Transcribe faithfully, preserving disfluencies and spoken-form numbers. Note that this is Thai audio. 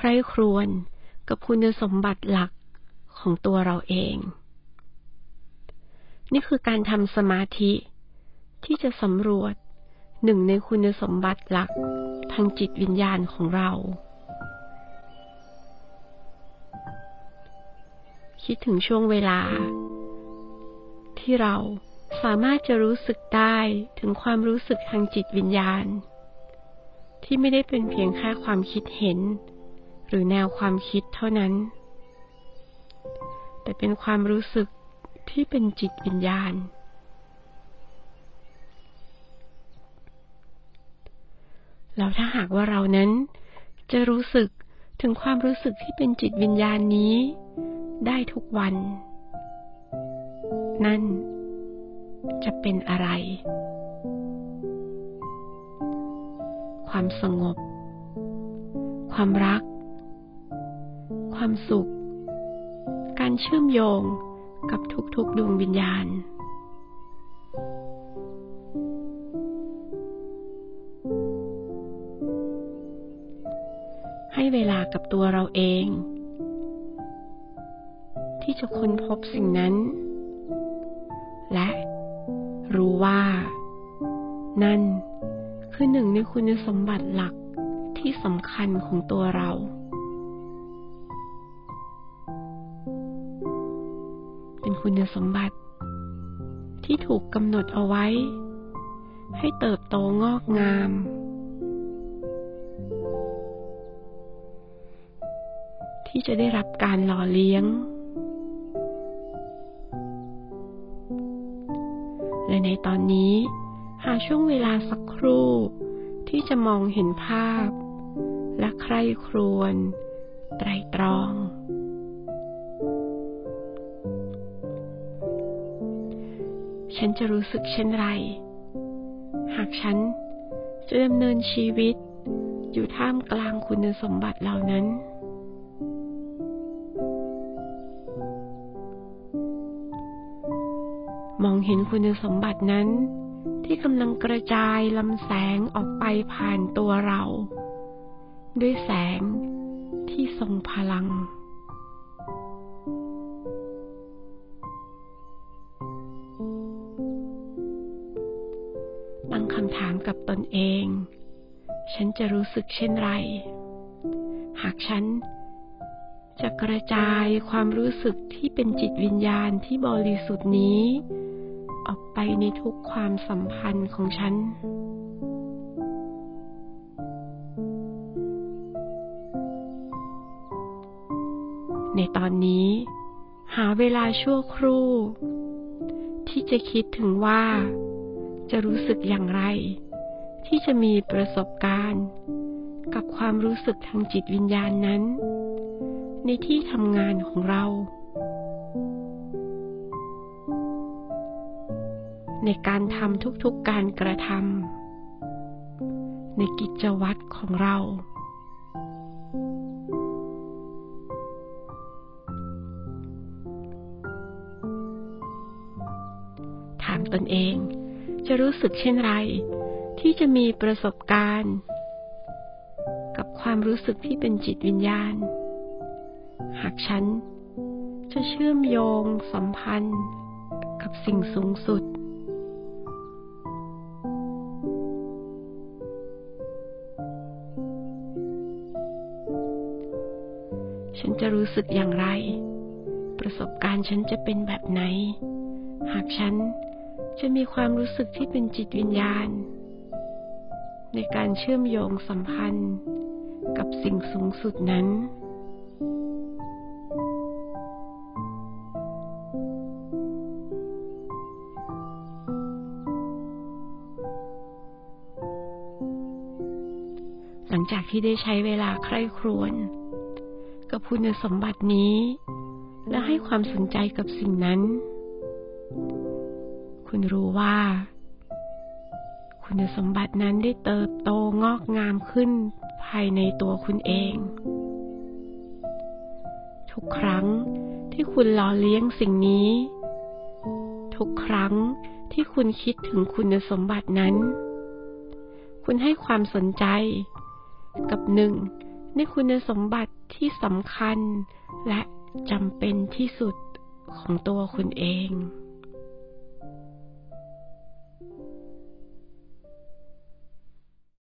คร่ครวญกับคุณสมบัติหลักของตัวเราเองนี่คือการทำสมาธิที่จะสำรวจหนึ่งในคุณสมบัติหลักทางจิตวิญญาณของเราคิดถึงช่วงเวลาที่เราสามารถจะรู้สึกได้ถึงความรู้สึกทางจิตวิญญาณที่ไม่ได้เป็นเพียงแค่ความคิดเห็นหรือแนวความคิดเท่านั้นแต่เป็นความรู้สึกที่เป็นจิตวิญญาณแล้วถ้าหากว่าเรานั้นจะรู้สึกถึงความรู้สึกที่เป็นจิตวิญญาณนี้ได้ทุกวันนั่นจะเป็นอะไรความสงบความรักความสุขการเชื่อมโยงกับทุกๆดวงวิญญาณให้เวลากับตัวเราเองที่จะค้นพบสิ่งนั้นและรู้ว่านั่นคือหนึ่งในคุณสมบัติหลักที่สำคัญของตัวเราเป็นคุณสมบัติที่ถูกกำหนดเอาไว้ให้เติบโตงอกงามที่จะได้รับการหล่อเลี้ยงและในตอนนี้หาช่วงเวลาสักครู่ที่จะมองเห็นภาพและใคร่ครวญไตร่ตรองฉันจะรู้สึกเช่นไรหากฉันจะดำเนินชีวิตอยู่ท่ามกลางคุณสมบัติเหล่านั้นมองเห็นคุณสมบัตินั้นที่กำลังกระจายลำแสงออกไปผ่านตัวเราด้วยแสงที่ทรงพลังตั้งคำถามกับตนเองฉันจะรู้สึกเช่นไรหากฉันจะกระจายความรู้สึกที่เป็นจิตวิญญาณที่บริสุทธิ์นี้ออกไปในทุกความสัมพันธ์ของฉันในตอนนี้หาเวลาชั่วครู่ที่จะคิดถึงว่าจะรู้สึกอย่างไรที่จะมีประสบการณ์กับความรู้สึกทางจิตวิญญาณนั้นในที่ทำงานของเราในการทำทุกๆการกระทำในกิจวัตรของเราถามตนเองจะรู้สึกเช่นไรที่จะมีประสบการณ์กับความรู้สึกที่เป็นจิตวิญญาณหากฉันจะเชื่อมโยงสัมพันธ์กับสิ่งสูงสุดฉันจะรู้สึกอย่างไรประสบการณ์ฉันจะเป็นแบบไหนหากฉันจะมีความรู้สึกที่เป็นจิตวิญญาณในการเชื่อมโยงสัมพันธ์กับสิ่งสูงสุดนั้นหลังจากที่ได้ใช้เวลาใคร่ครวญกับคุณสมบัตินี้และให้ความสนใจกับสิ่งนั้นคุณรู้ว่าคุณสมบัตินั้นได้เติบโตงอกงามขึ้นภายในตัวคุณเองทุกครั้งที่คุณหล่อเลี้ยงสิ่งนี้ทุกครั้งที่คุณคิดถึงคุณสมบัตินั้นคุณให้ความสนใจกับหนึ่งในคุณสมบัติที่สำคัญและจำเป็นที่สุดของตัวคุณเอง